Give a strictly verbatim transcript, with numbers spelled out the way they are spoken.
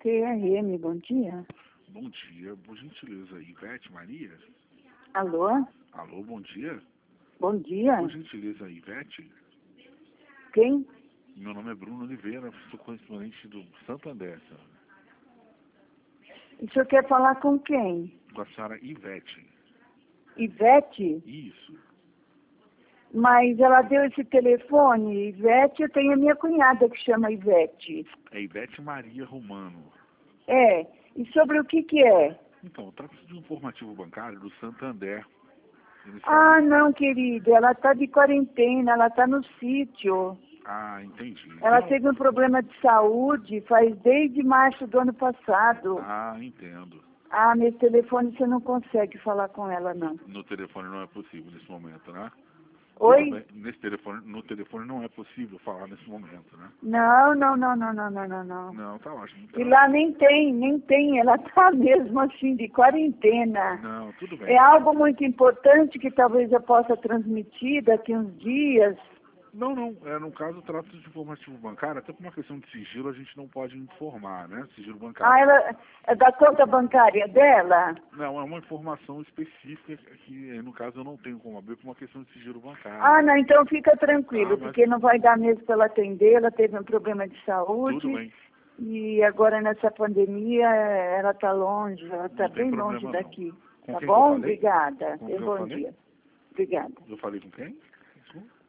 T R M, bom dia. Bom dia, por gentileza, Ivete Maria? Alô? Alô, bom dia. Bom dia. Por gentileza, Ivete? Quem? Meu nome é Bruno Oliveira, sou correspondente do Santander, senhora. O senhor quer falar com quem? Com a senhora Ivete. Ivete? Isso. Mas ela deu esse telefone, Ivete, eu tenho a minha cunhada que chama Ivete. É Ivete Maria Romano. É, e sobre o que que é? Então, trata-se de um informativo bancário do Santander. Ah, não, querida, ela está de quarentena, ela está no sítio. Ah, entendi. Ela Não. teve um problema de saúde, faz desde março do ano passado. Ah, entendo. Ah, nesse telefone você não consegue falar com ela, não. No telefone não é possível nesse momento, né? Oi? Tudo bem. Nesse telefone, no telefone não é possível falar nesse momento, né? Não, não, não, não, não, não, não, não. Não, tá ótimo. E Então, lá nem tem, nem tem, ela está mesmo assim de quarentena. não, tudo bem. É algo muito importante que talvez eu possa transmitir daqui uns dias. Não, não. É, no caso, trata-se de informativo bancário, até por uma questão de sigilo a gente não pode informar, né? Sigilo bancário. Ah, ela é da conta bancária dela? Não, é uma informação específica que, no caso, eu não tenho como abrir por uma questão de sigilo bancário. Ah, não, então fica tranquilo, Ah, mas- porque não vai dar mesmo para ela atender, ela teve um problema de saúde. Tudo bem. E agora nessa pandemia ela está longe, ela está Não tem bem problema, longe não. daqui. Com Tá quem que eu bom? falei? Obrigada. Com E quem eu bom falei? dia. Obrigada. Eu falei com quem? Desculpa.